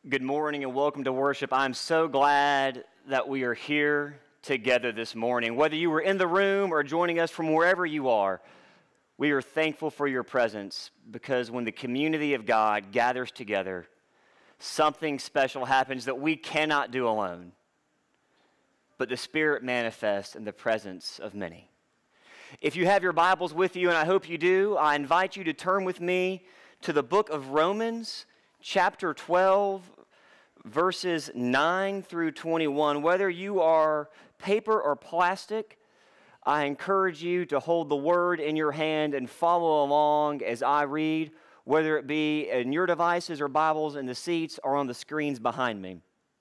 Good morning and welcome to worship. I'm so glad that we are here together this morning. Whether you were in the room or joining us from wherever you are, we are thankful for your presence because when the community of God gathers together, something special happens that we cannot do alone. But the Spirit manifests in the presence of many. If you have your Bibles with you, and I hope you do, I invite you to turn with me to the book of Romans, chapter 12, verses 9 through 21. Whether you are paper or plastic, I encourage you to hold the word in your hand and follow along as I read, whether it be in your devices or Bibles in the seats or on the screens behind me.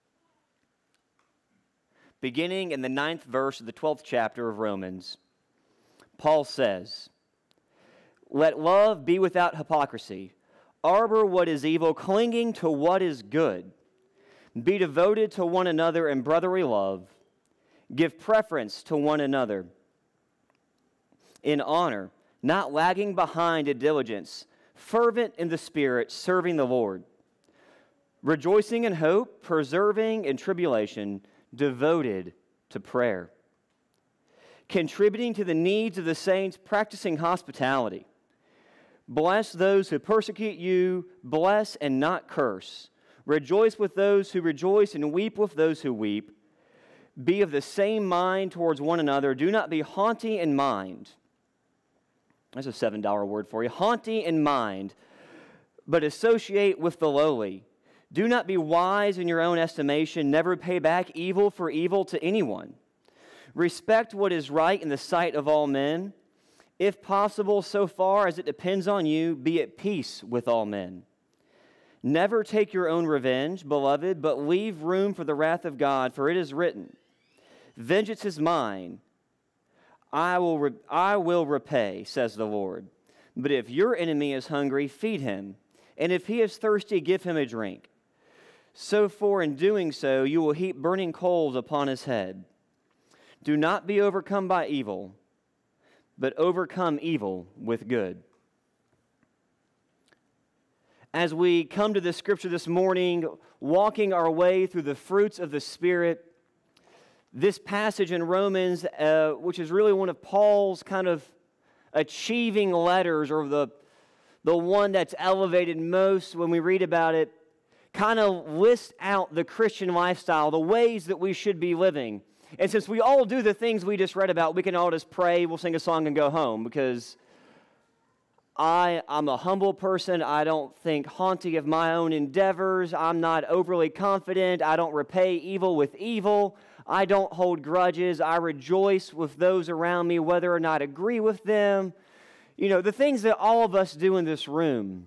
Beginning in the 9th verse of the 12th chapter of Romans, Paul says, "Let love be without hypocrisy. Arbor what is evil, clinging to what is good. Be devoted to one another in brotherly love. Give preference to one another in honor, not lagging behind in diligence, fervent in the Spirit, serving the Lord. Rejoicing in hope, persevering in tribulation, devoted to prayer. Contributing to the needs of the saints, practicing hospitality. Bless those who persecute you, bless and not curse. Rejoice with those who rejoice and weep with those who weep. Be of the same mind towards one another. Do not be haughty in mind." That's a $7 word for you. Haughty in mind, but associate with the lowly. Do not be wise in your own estimation. Never pay back evil for evil to anyone. Respect what is right in the sight of all men. If possible, so far as it depends on you, be at peace with all men. Never take your own revenge, beloved, but leave room for the wrath of God, for it is written, "Vengeance is mine, I will repay, says the Lord. But if your enemy is hungry, feed him, and if he is thirsty, give him a drink. So for in doing so, you will heap burning coals upon his head. Do not be overcome by evil, but overcome evil with good." As we come to this scripture this morning, walking our way through the fruits of the Spirit, this passage in Romans, which is really one of Paul's kind of achieving letters, or the one that's elevated most when we read about it, kind of lists out the Christian lifestyle, the ways that we should be living. And since we all do the things we just read about, we can all just pray, we'll sing a song and go home, because I'm a humble person. I don't think haughty of my own endeavors. I'm not overly confident. I don't repay evil with evil. I don't hold grudges. I rejoice with those around me, whether or not I agree with them. You know, the things that all of us do in this room.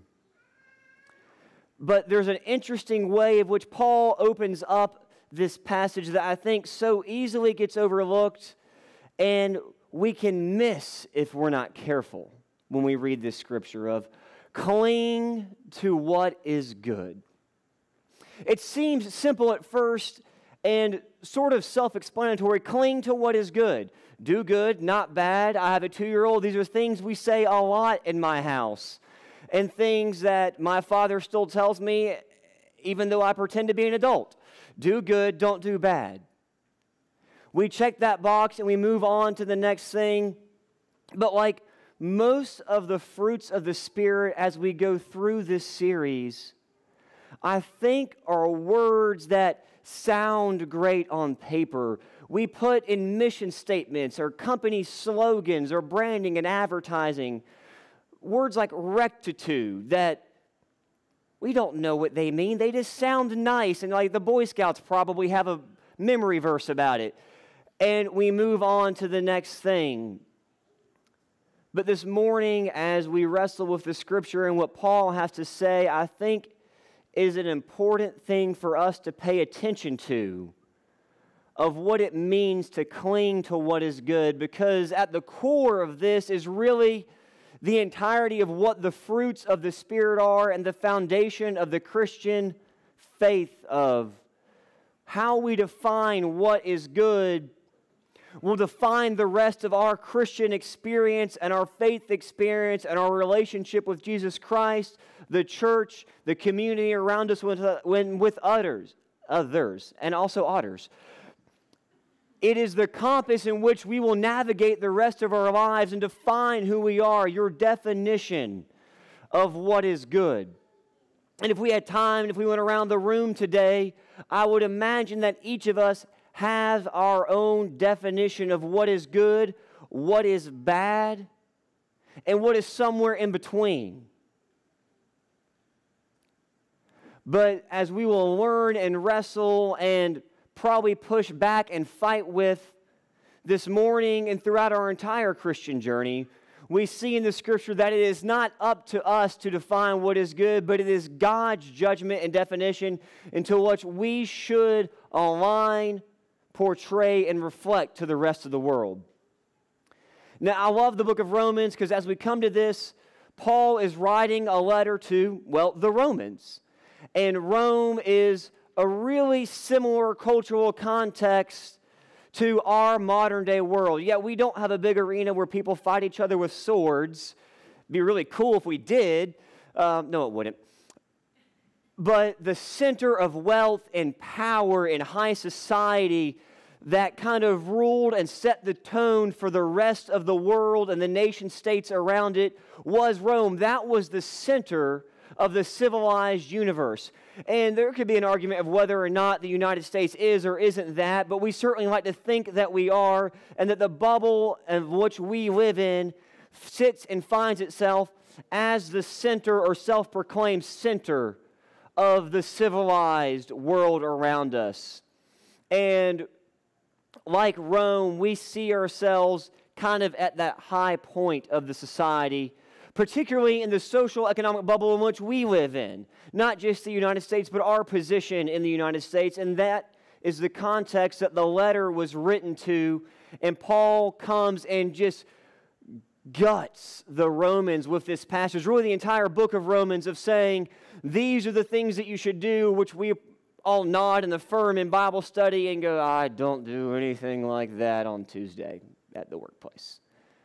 But there's an interesting way of which Paul opens up this passage that I think so easily gets overlooked and we can miss if we're not careful when we read this scripture of cling to what is good. It seems simple at first and sort of self-explanatory. Cling to what is good. Do good, not bad. I have a 2-year-old. These are things we say a lot in my house, and things that my father still tells me even though I pretend to be an adult. Do good, don't do bad. We check that box and we move on to the next thing. But like most of the fruits of the Spirit as we go through this series, I think are words that sound great on paper. We put in mission statements or company slogans or branding and advertising, words like rectitude that we don't know what they mean. They just sound nice, and like the Boy Scouts probably have a memory verse about it. And we move on to the next thing. But this morning, as we wrestle with the scripture and what Paul has to say, I think is an important thing for us to pay attention to, of what it means to cling to what is good, because at the core of this is really the entirety of what the fruits of the Spirit are and the foundation of the Christian faith, of how we define what is good. will define the rest of our Christian experience and our faith experience and our relationship with Jesus Christ, the church, the community around us with others, and also others. It is the compass in which we will navigate the rest of our lives and define who we are, your definition of what is good. And if we had time, and if we went around the room today, I would imagine that each of us has our own definition of what is good, what is bad, and what is somewhere in between. But as we will learn and wrestle and probably push back and fight with this morning and throughout our entire Christian journey, we see in the Scripture that it is not up to us to define what is good, but it is God's judgment and definition into which we should align, portray, and reflect to the rest of the world. Now, I love the book of Romans because as we come to this, Paul is writing a letter to, well, the Romans. And Rome is a really similar cultural context to our modern day world. Yeah, we don't have a big arena where people fight each other with swords. It'd be really cool if we did. No, it wouldn't. But the center of wealth and power in high society that kind of ruled and set the tone for the rest of the world and the nation states around it was Rome. That was the center of the civilized universe. And there could be an argument of whether or not the United States is or isn't that, but we certainly like to think that we are, and that the bubble of which we live in sits and finds itself as the center or self-proclaimed center of the civilized world around us. And like Rome, we see ourselves kind of at that high point of the society, particularly in the social economic bubble in which we live in. Not just the United States, but our position in the United States. And that is the context that the letter was written to. And Paul comes and just guts the Romans with this passage, really the entire book of Romans, of saying, these are the things that you should do, which we all nod and affirm in Bible study and go, I don't do anything like that on Tuesday at the workplace.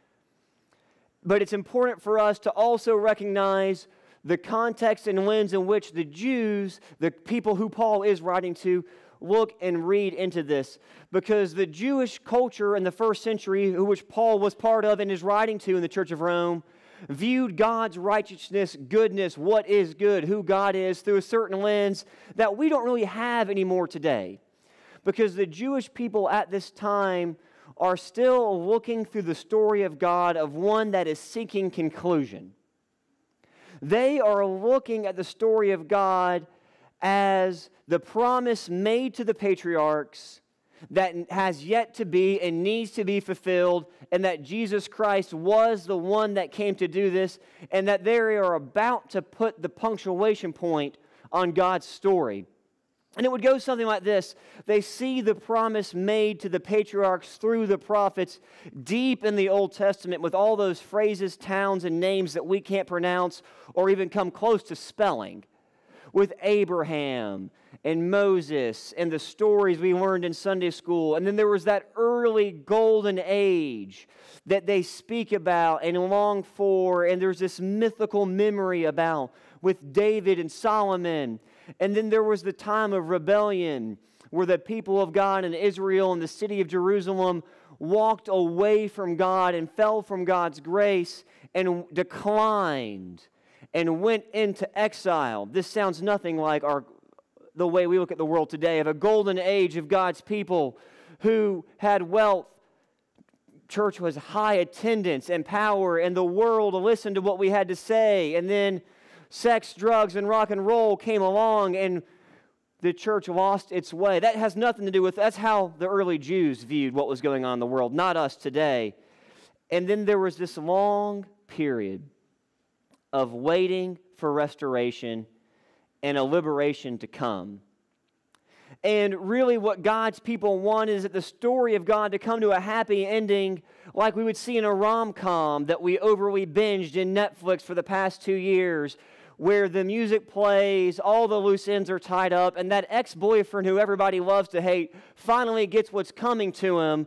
But it's important for us to also recognize the context and lens in which the Jews, the people who Paul is writing to, look and read into this. Because the Jewish culture in the first century, which Paul was part of and is writing to in the Church of Rome, viewed God's righteousness, goodness, what is good, who God is, through a certain lens that we don't really have anymore today. Because the Jewish people at this time are still looking through the story of God of one that is seeking conclusion. They are looking at the story of God as the promise made to the patriarchs that has yet to be and needs to be fulfilled, and that Jesus Christ was the one that came to do this, and that they are about to put the punctuation point on God's story. And it would go something like this. They see the promise made to the patriarchs through the prophets deep in the Old Testament with all those phrases, towns, and names that we can't pronounce or even come close to spelling. With Abraham and Moses and the stories we learned in Sunday school. And then there was that early golden age that they speak about and long for. And there's this mythical memory about with David and Solomon. And then there was the time of rebellion where the people of God in Israel and the city of Jerusalem walked away from God and fell from God's grace and declined and went into exile. This sounds nothing like the way we look at the world today, of a golden age of God's people who had wealth. Church was high attendance and power, and the world listened to what we had to say. And then sex, drugs, and rock and roll came along, and the church lost its way. That has nothing to do with, that's how the early Jews viewed what was going on in the world, not us today. And then there was this long period of waiting for restoration and a liberation to come. And really what God's people want is that the story of God to come to a happy ending like we would see in a rom-com that we overly binged in Netflix for the past 2 years, where the music plays, all the loose ends are tied up, and that ex-boyfriend who everybody loves to hate finally gets what's coming to him,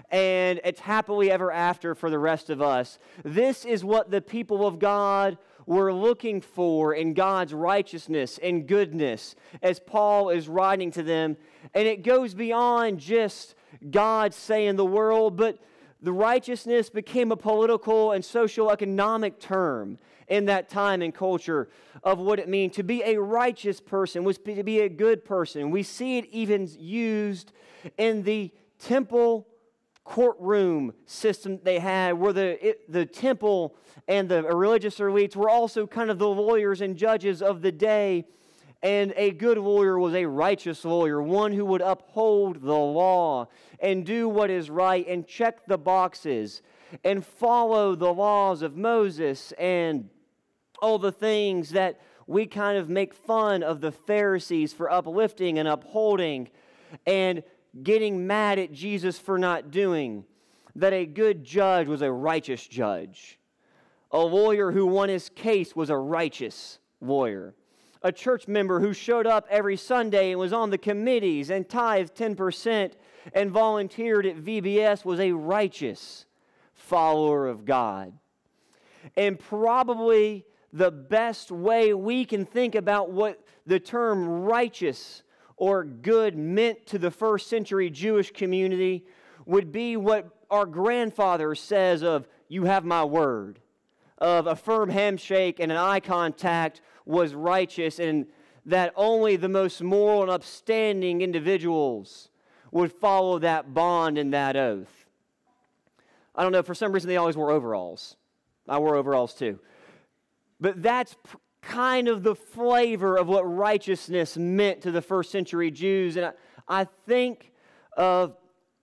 and it's happily ever after for the rest of us. This is what the people of God were looking for in God's righteousness and goodness as Paul is writing to them. And it goes beyond just God saying the world, but the righteousness became a political and socioeconomic term in that time and culture of what it means to be a righteous person, was to be a good person. We see it even used in the temple courtroom system they had, where the temple and the religious elites were also kind of the lawyers and judges of the day. And a good lawyer was a righteous lawyer, one who would uphold the law and do what is right and check the boxes and follow the laws of Moses and all the things that we kind of make fun of the Pharisees for uplifting and upholding and getting mad at Jesus for not doing. That a good judge was a righteous judge. A lawyer who won his case was a righteous lawyer. A church member who showed up every Sunday and was on the committees and tithed 10% and volunteered at VBS was a righteous follower of God. And probably the best way we can think about what the term righteous or good meant to the first century Jewish community would be what our grandfather says of, "You have my word," of a firm handshake and an eye contact was righteous, and that only the most moral and upstanding individuals would follow that bond and that oath. I don't know, for some reason they always wore overalls. I wore overalls too. But that's kind of the flavor of what righteousness meant to the first century Jews. And I think of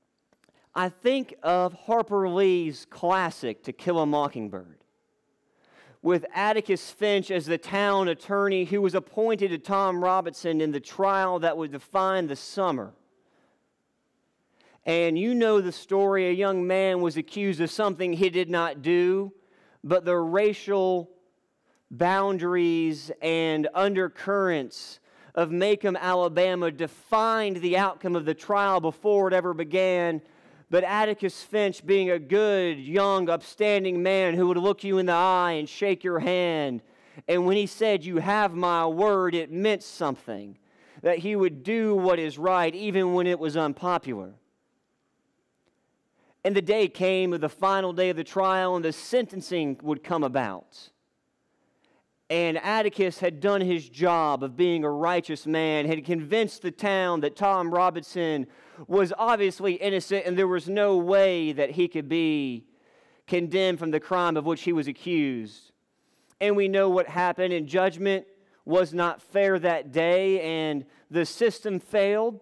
Harper Lee's classic, To Kill a Mockingbird, with Atticus Finch as the town attorney who was appointed to Tom Robinson in the trial that would define the summer. And you know the story. A young man was accused of something he did not do, but the racial boundaries and undercurrents of Macomb, Alabama defined the outcome of the trial before it ever began. But Atticus Finch, being a good, young, upstanding man who would look you in the eye and shake your hand, and when he said, "You have my word," it meant something, that he would do what is right even when it was unpopular. And the day came of the final day of the trial, and the sentencing would come about. And Atticus had done his job of being a righteous man, had convinced the town that Tom Robinson was obviously innocent and there was no way that he could be condemned from the crime of which he was accused. And we know what happened, and judgment was not fair that day, and the system failed.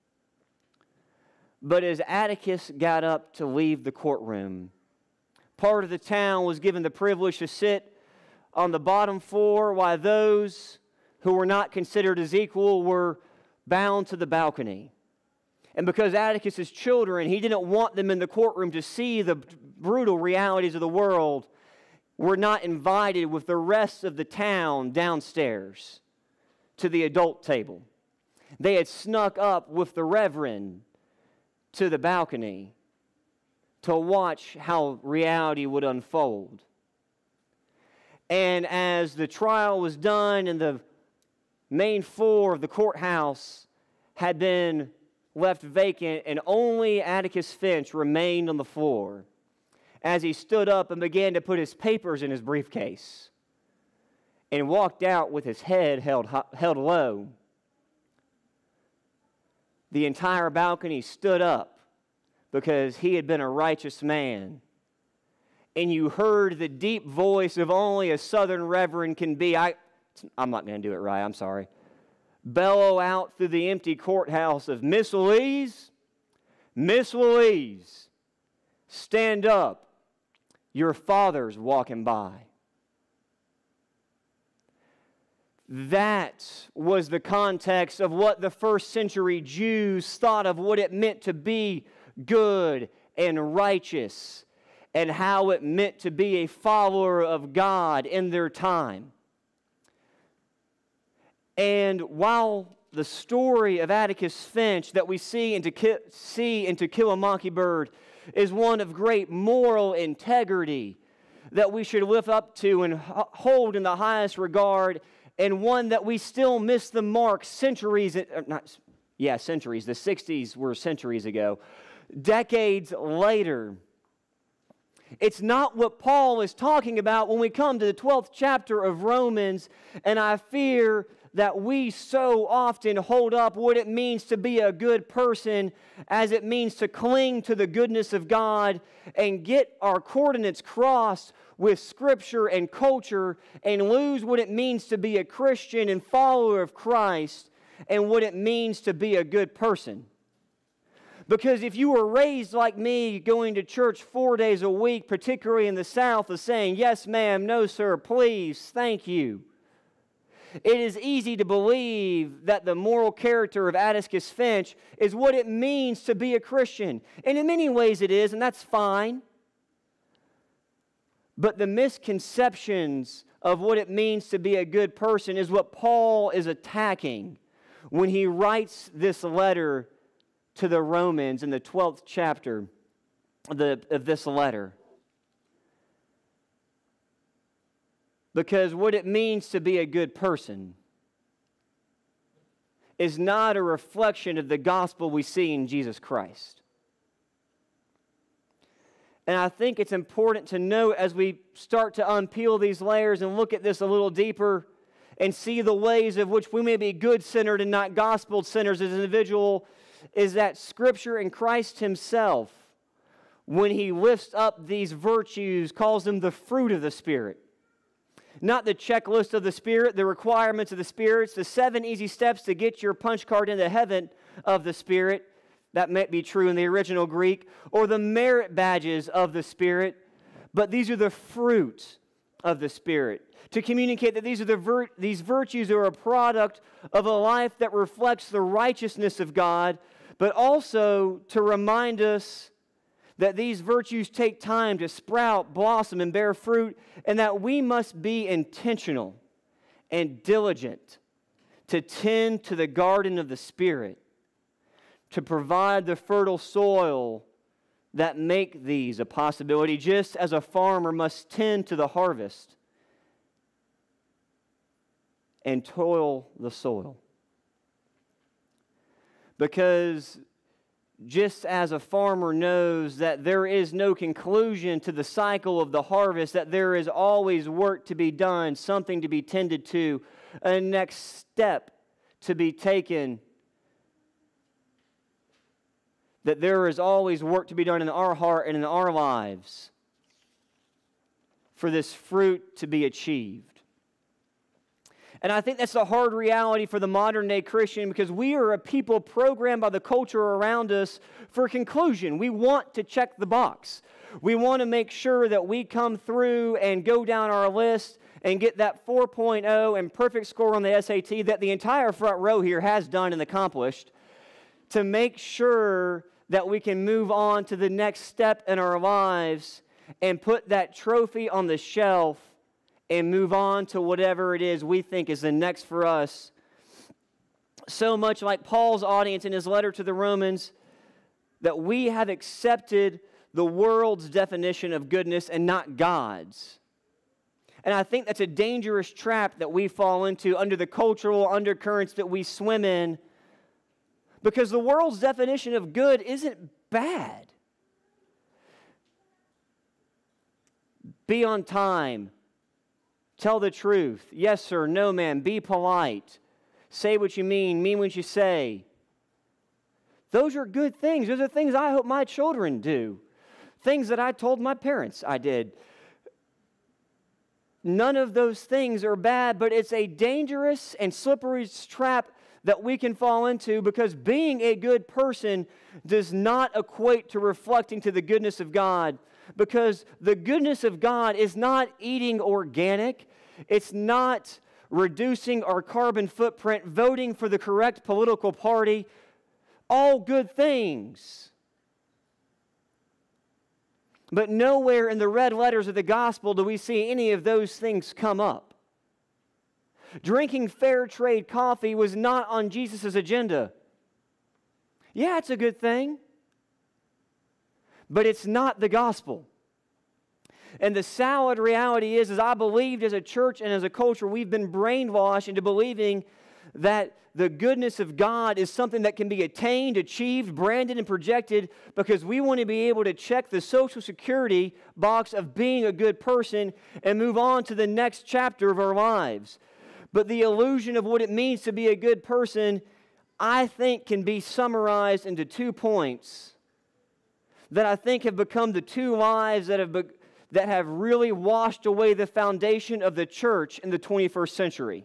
But as Atticus got up to leave the courtroom, part of the town was given the privilege to sit on the bottom floor, while those who were not considered as equal were bound to the balcony. And because Atticus's children, he didn't want them in the courtroom to see the brutal realities of the world, were not invited with the rest of the town downstairs to the adult table. They had snuck up with the reverend to the balcony to watch how reality would unfold. And as the trial was done and the main floor of the courthouse had been left vacant and only Atticus Finch remained on the floor, as he stood up and began to put his papers in his briefcase and walked out with his head held low, the entire balcony stood up because he had been a righteous man. And you heard the deep voice of only a Southern reverend can be. I'm not going to do it right, I'm sorry. Bellow out through the empty courthouse of, Miss Louise, stand up. Your father's walking by. That was the context of what the first century Jews thought of what it meant to be good and righteous, and how it meant to be a follower of God in their time. And while the story of Atticus Finch that we see in To Kill a Mockingbird is one of great moral integrity that we should live up to and hold in the highest regard, and one that we still miss the mark centuries, centuries, the 60s were centuries ago, decades later. It's not what Paul is talking about when we come to the 12th chapter of Romans, and I fear that we so often hold up what it means to be a good person as it means to cling to the goodness of God and get our coordinates crossed with Scripture and culture and lose what it means to be a Christian and follower of Christ and what it means to be a good person. Because if you were raised like me, going to church 4 days a week, particularly in the South, of saying, yes, ma'am, no, sir, please, thank you, it is easy to believe that the moral character of Atticus Finch is what it means to be a Christian. And in many ways it is, and that's fine. But the misconceptions of what it means to be a good person is what Paul is attacking when he writes this letter to the Romans in the 12th chapter of this letter. Because what it means to be a good person is not a reflection of the gospel we see in Jesus Christ. And I think it's important to note as we start to unpeel these layers and look at this a little deeper and see the ways of which we may be good-centered and not gospel-centered as an individual, is that Scripture and Christ Himself, when He lifts up these virtues, calls them the fruit of the Spirit. Not the checklist of the Spirit, the requirements of the Spirit. It's the 7 easy steps to get your punch card into heaven of the Spirit. That might be true in the original Greek. Or the merit badges of the Spirit. But these are the fruit of the Spirit. To communicate that these are these virtues are a product of a life that reflects the righteousness of God, but also to remind us that these virtues take time to sprout, blossom, and bear fruit, and that we must be intentional and diligent to tend to the garden of the Spirit, to provide the fertile soil that make these a possibility, just as a farmer must tend to the harvest and toil the soil. Because just as a farmer knows that there is no conclusion to the cycle of the harvest, that there is always work to be done, something to be tended to, a next step to be taken, that there is always work to be done in our heart and in our lives for this fruit to be achieved. And I think that's a hard reality for the modern day Christian, because we are a people programmed by the culture around us for conclusion. We want to check the box. We want to make sure that we come through and go down our list and get that 4.0 and perfect score on the SAT that the entire front row here has done and accomplished, to make sure that we can move on to the next step in our lives and put that trophy on the shelf and move on to whatever it is we think is the next for us. So much like Paul's audience in his letter to the Romans, that we have accepted the world's definition of goodness and not God's. And I think that's a dangerous trap that we fall into under the cultural undercurrents that we swim in, because the world's definition of good isn't bad. Be on time. Tell the truth. Yes, sir. No, ma'am. Be polite. Say what you mean what you say. Those are good things. Those are things I hope my children do. Things that I told my parents I did. None of those things are bad, but it's a dangerous and slippery trap that we can fall into, because being a good person does not equate to reflecting to the goodness of God. Because the goodness of God is not eating organic. It's not reducing our carbon footprint, voting for the correct political party. All good things. But nowhere in the red letters of the gospel do we see any of those things come up. Drinking fair trade coffee was not on Jesus' agenda. Yeah, it's a good thing. but it's not the gospel. And the sad reality is I believed as a church and as a culture, we've been brainwashed into believing that the goodness of God is something that can be attained, achieved, branded, and projected because we want to be able to check the Social Security box of being a good person and move on to the next chapter of our lives. But the illusion of what it means to be a good person, I think, can be summarized into 2 points that I think have become the 2 lies that have really washed away the foundation of the church in the 21st century.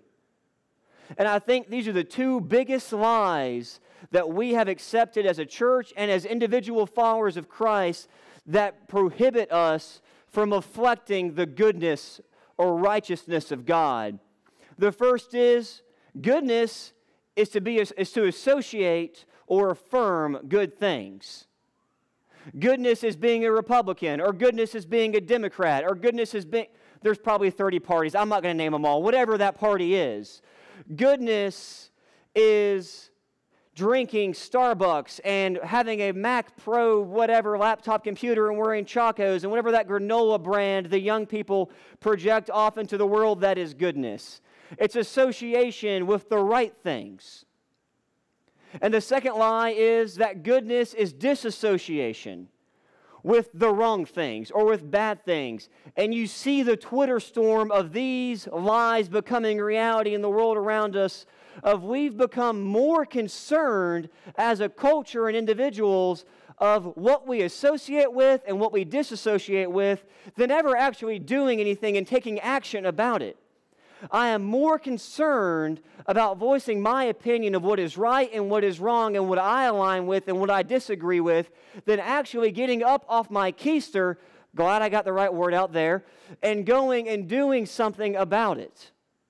And I think these are the 2 biggest lies that we have accepted as a church and as individual followers of Christ that prohibit us from reflecting the goodness or righteousness of God. The first is goodness is to associate or affirm good things. Goodness is being a Republican, or goodness is being a Democrat, or goodness is being... There's probably 30 parties. I'm not going to name them all. Whatever that party is. Goodness is drinking Starbucks and having a Mac Pro whatever laptop computer and wearing Chacos and whatever that granola brand the young people project off into the world, that is goodness. It's association with the right things. And the second lie is that goodness is disassociation with the wrong things or with bad things. And you see the Twitter storm of these lies becoming reality in the world around us, of we've become more concerned as a culture and individuals of what we associate with and what we disassociate with than ever actually doing anything and taking action about it. I am more concerned about voicing my opinion of what is right and what is wrong and what I align with and what I disagree with than actually getting up off my keister, glad I got the right word out there, and going and doing something about it.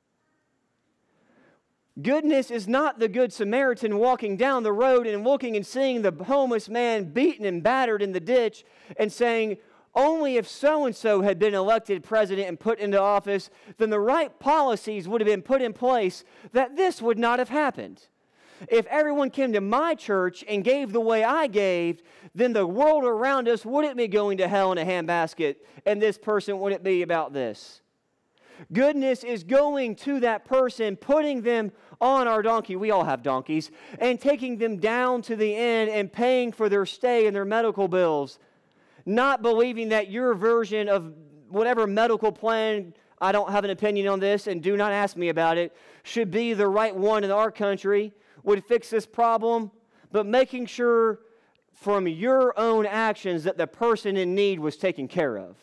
Goodness is not the Good Samaritan walking down the road and looking and seeing the homeless man beaten and battered in the ditch and saying, only if so-and-so had been elected president and put into office, then the right policies would have been put in place that this would not have happened. If everyone came to my church and gave the way I gave, then the world around us wouldn't be going to hell in a handbasket, and this person wouldn't be about this. Goodness is going to that person, putting them on our donkey, we all have donkeys, and taking them down to the inn and paying for their stay and their medical bills. Not believing that your version of whatever medical plan, I don't have an opinion on this and do not ask me about it, should be the right one in our country, would fix this problem, but making sure from your own actions that the person in need was taken care of.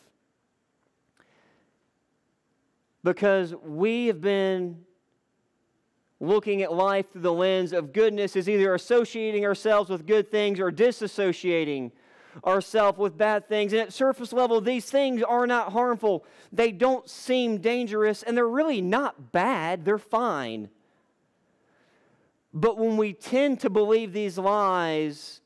Because we have been looking at life through the lens of goodness as either associating ourselves with good things or disassociating ourselves with bad things. And at surface level, these things are not harmful. They don't seem dangerous, and they're really not bad. They're fine. But when we tend to believe these lies,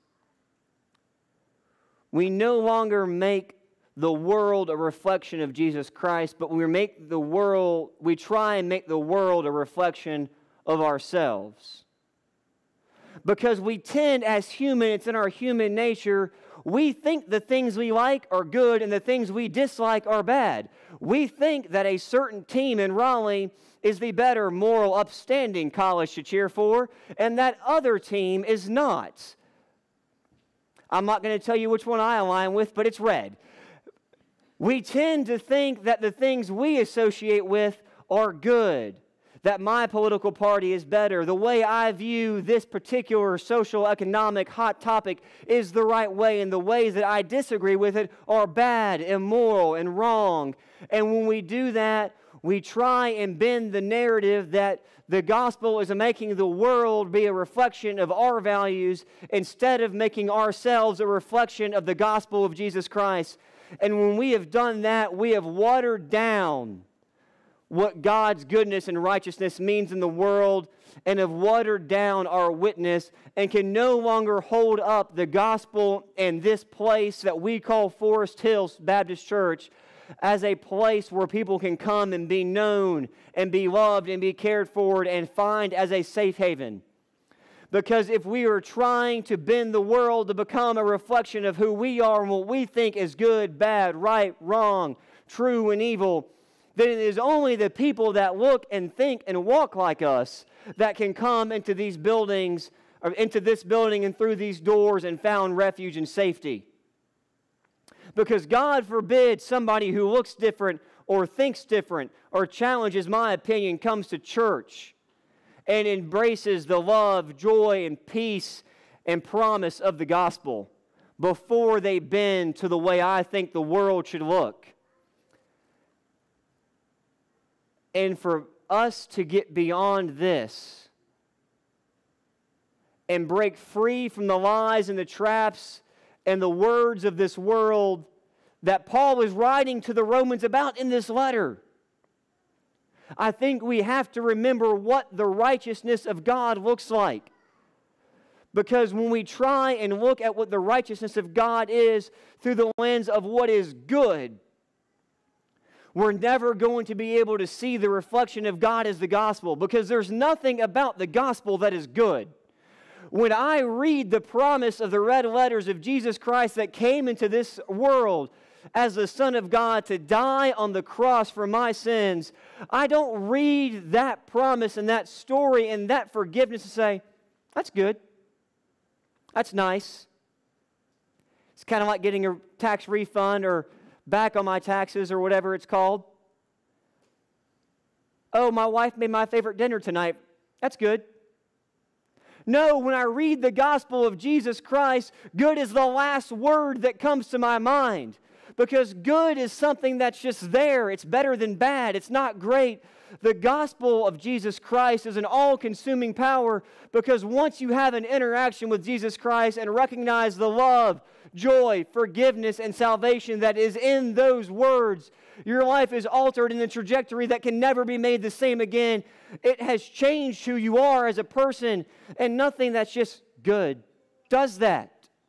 we no longer make the world a reflection of Jesus Christ, but we try and make the world a reflection of ourselves. Because we tend, as human, it's in our human nature, we think the things we like are good and the things we dislike are bad. We think that a certain team in Raleigh is the better, moral, upstanding college to cheer for, and that other team is not. I'm not going to tell you which one I align with, but it's red. We tend to think that the things we associate with are good, that my political party is better. The way I view this particular social, economic, hot topic is the right way, and the ways that I disagree with it are bad, immoral, and wrong. And when we do that, we try and bend the narrative that the gospel is making the world be a reflection of our values instead of making ourselves a reflection of the gospel of Jesus Christ. And when we have done that, we have watered down what God's goodness and righteousness means in the world and have watered down our witness and can no longer hold up the gospel in this place that we call Forest Hills Baptist Church as a place where people can come and be known and be loved and be cared for and find as a safe haven. Because if we are trying to bend the world to become a reflection of who we are and what we think is good, bad, right, wrong, true, and evil, then it is only the people that look and think and walk like us that can come into these buildings, or into this building and through these doors and found refuge and safety. Because God forbid somebody who looks different or thinks different or challenges my opinion comes to church and embraces the love, joy, and peace and promise of the gospel before they bend to the way I think the world should look. And for us to get beyond this and break free from the lies and the traps and the words of this world that Paul is writing to the Romans about in this letter, I think we have to remember what the righteousness of God looks like. Because when we try and look at what the righteousness of God is through the lens of what is good, we're never going to be able to see the reflection of God as the gospel, because there's nothing about the gospel that is good. When I read the promise of the red letters of Jesus Christ that came into this world as the Son of God to die on the cross for my sins, I don't read that promise and that story and that forgiveness and say, that's good. That's nice. It's kind of like getting a tax refund or back on my taxes or whatever it's called. Oh, my wife made my favorite dinner tonight. That's good. No, when I read the gospel of Jesus Christ, good is the last word that comes to my mind. Because good is something that's just there. It's better than bad. It's not great. The gospel of Jesus Christ is an all-consuming power, because once you have an interaction with Jesus Christ and recognize the love, joy, forgiveness, and salvation that is in those words, your life is altered in a trajectory that can never be made the same again. It has changed who you are as a person, and nothing that's just good does that.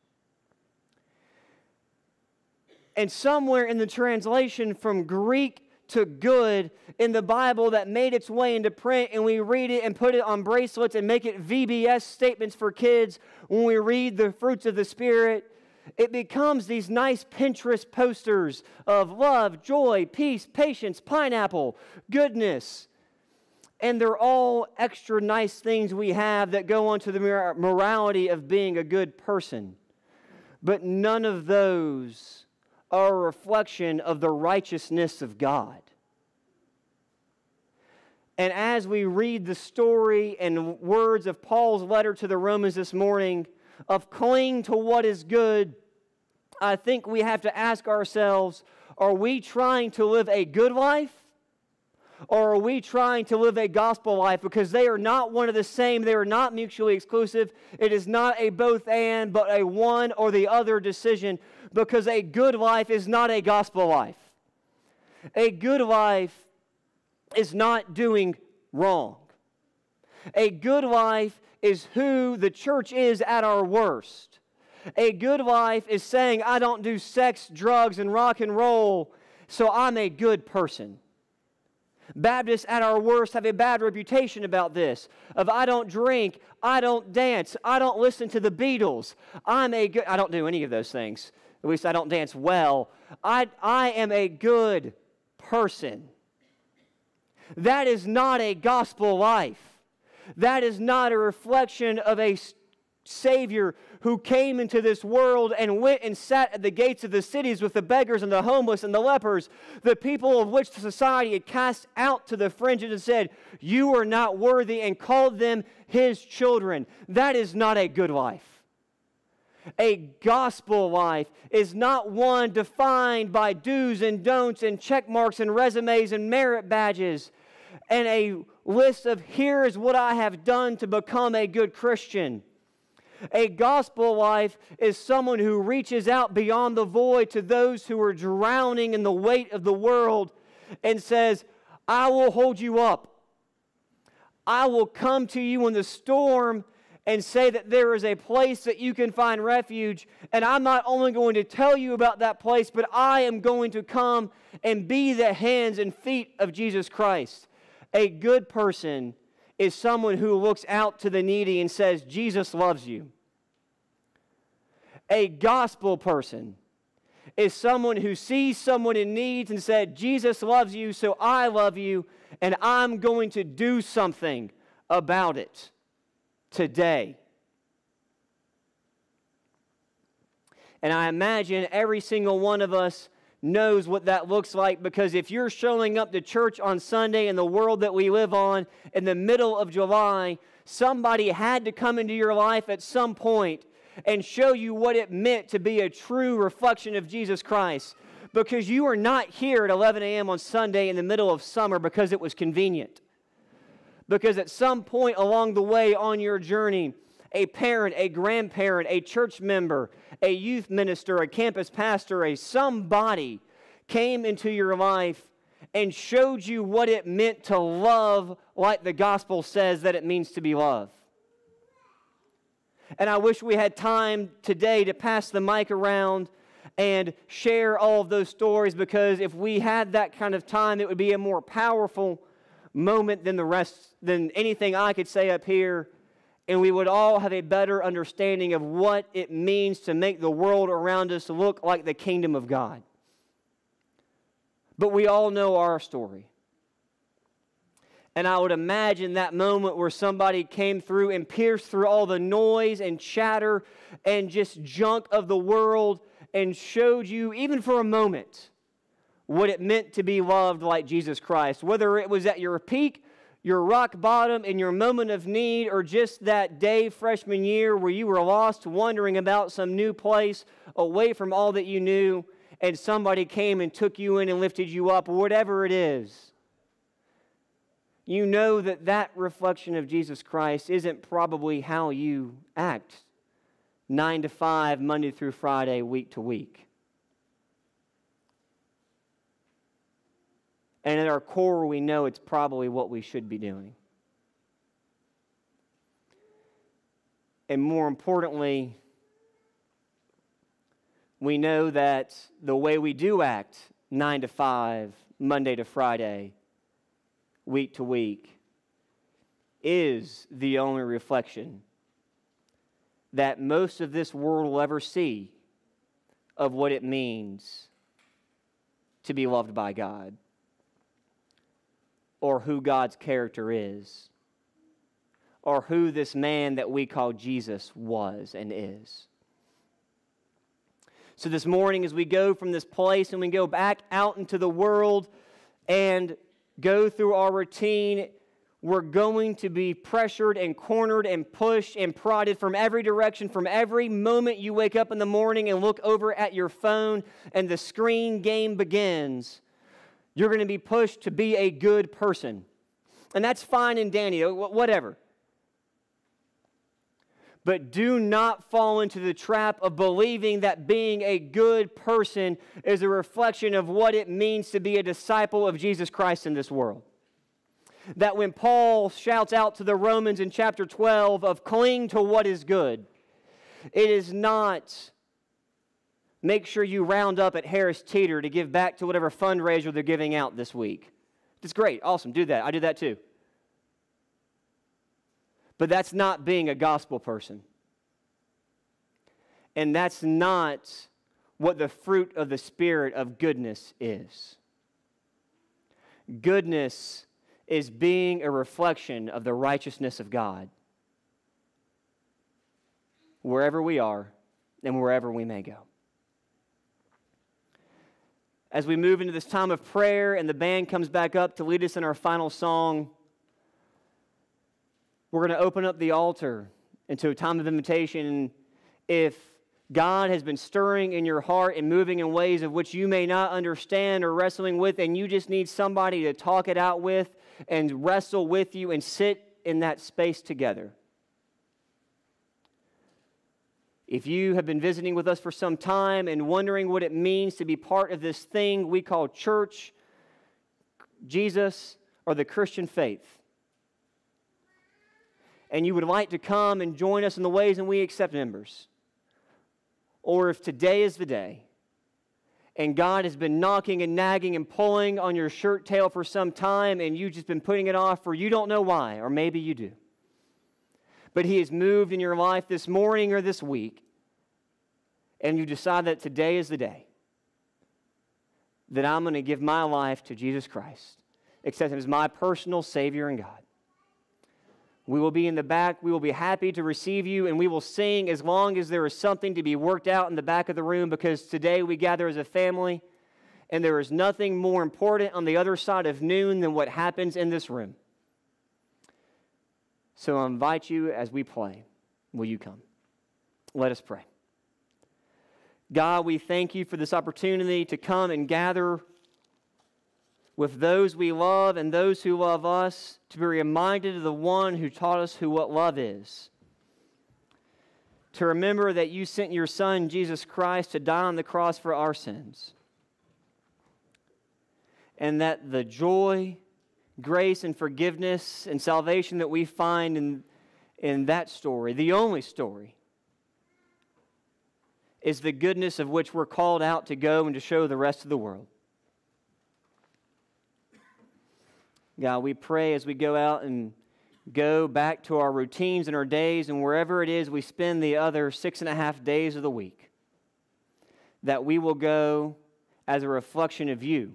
And somewhere in the translation from Greek to good in the Bible that made its way into print, and we read it and put it on bracelets and make it VBS statements for kids when we read the fruits of the Spirit, it becomes these nice Pinterest posters of love, joy, peace, patience, pineapple, goodness. And they're all extra nice things we have that go on to the morality of being a good person. But none of those are a reflection of the righteousness of God. And as we read the story and words of Paul's letter to the Romans this morning of cling to what is good, I think we have to ask ourselves, are we trying to live a good life, or are we trying to live a gospel life? Because they are not one of the same. They are not mutually exclusive. It is not a both and, but a one or the other decision. Because a good life is not a gospel life. A good life is not doing wrong. A good life is who the church is at our worst. A good life is saying, I don't do sex, drugs, and rock and roll, so I'm a good person. Baptists at our worst have a bad reputation about this. Of I don't drink, I don't dance, I don't listen to the Beatles. I don't do any of those things. At least I don't dance well. I am a good person. That is not a gospel life. That is not a reflection of a Savior who came into this world and went and sat at the gates of the cities with the beggars and the homeless and the lepers, the people of which the society had cast out to the fringes and said, you are not worthy, and called them His children. That is not a good life. A gospel life is not one defined by do's and don'ts and check marks and resumes and merit badges and a list of here is what I have done to become a good Christian. A gospel life is someone who reaches out beyond the void to those who are drowning in the weight of the world and says, I will hold you up. I will come to you in the storm and say that there is a place that you can find refuge. And I'm not only going to tell you about that place, but I am going to come and be the hands and feet of Jesus Christ. A good person is someone who looks out to the needy and says, Jesus loves you. A gospel person is someone who sees someone in need and said, Jesus loves you, so I love you, and I'm going to do something about it today. And I imagine every single one of us knows what that looks like, because if you're showing up to church on Sunday in the world that we live on in the middle of July, somebody had to come into your life at some point and show you what it meant to be a true reflection of Jesus Christ, because you are not here at 11 a.m. on Sunday in the middle of summer because it was convenient. Because at some point along the way on your journey, a parent, a grandparent, a church member, a youth minister, a campus pastor, somebody came into your life and showed you what it meant to love like the gospel says that it means to be loved. And I wish we had time today to pass the mic around and share all of those stories, because if we had that kind of time, it would be a more powerful moment than anything I could say up here. And we would all have a better understanding of what it means to make the world around us look like the kingdom of God. But we all know our story. And I would imagine that moment where somebody came through and pierced through all the noise and chatter and just junk of the world and showed you, even for a moment, what it meant to be loved like Jesus Christ. Whether it was at your peak, your rock bottom, in your moment of need, or just that day freshman year where you were lost, wondering about some new place away from all that you knew, and somebody came and took you in and lifted you up, whatever it is. You know that that reflection of Jesus Christ isn't probably how you act 9 to 5, Monday through Friday, week to week. And at our core, we know it's probably what we should be doing. And more importantly, we know that the way we do act 9 to 5, Monday to Friday, week to week, is the only reflection that most of this world will ever see of what it means to be loved by God, or who God's character is, or who this man that we call Jesus was and is. So this morning, as we go from this place and we go back out into the world and go through our routine, we're going to be pressured and cornered and pushed and prodded from every direction. From every moment you wake up in the morning and look over at your phone and the screen game begins, you're going to be pushed to be a good person. And that's fine and dandy, whatever. But do not fall into the trap of believing that being a good person is a reflection of what it means to be a disciple of Jesus Christ in this world. That when Paul shouts out to the Romans in chapter 12 of cling to what is good, it is not make sure you round up at Harris Teeter to give back to whatever fundraiser they're giving out this week. That's great. Awesome. Do that. I do that too. But that's not being a gospel person. And that's not what the fruit of the Spirit of goodness is. Goodness is being a reflection of the righteousness of God wherever we are and wherever we may go. As we move into this time of prayer and the band comes back up to lead us in our final song, we're going to open up the altar into a time of invitation. And if God has been stirring in your heart and moving in ways of which you may not understand or wrestling with, and you just need somebody to talk it out with and wrestle with you and sit in that space together. If you have been visiting with us for some time and wondering what it means to be part of this thing we call church, Jesus, or the Christian faith, and you would like to come and join us in the ways in we accept members, or if today is the day, and God has been knocking and nagging and pulling on your shirt tail for some time, and you've just been putting it off, or you don't know why, or maybe you do. But He has moved in your life this morning or this week, and you decide that today is the day that I'm going to give my life to Jesus Christ, accept Him as my personal Savior and God. We will be in the back. We will be happy to receive you, and we will sing as long as there is something to be worked out in the back of the room, because today we gather as a family, and there is nothing more important on the other side of noon than what happens in this room. So I invite you as we play. Will you come? Let us pray. God, we thank you for this opportunity to come and gather with those we love and those who love us, to be reminded of the one who taught us what love is. To remember that you sent your Son, Jesus Christ, to die on the cross for our sins. And that the joy, grace, and forgiveness and salvation that we find in that story, the only story, is the goodness of which we're called out to go and to show the rest of the world. God, we pray as we go out and go back to our routines and our days and wherever it is we spend the other 6.5 days of the week, that we will go as a reflection of you,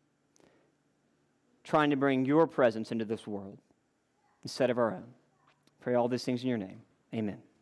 trying to bring your presence into this world instead of our own. Pray all these things in your name. Amen.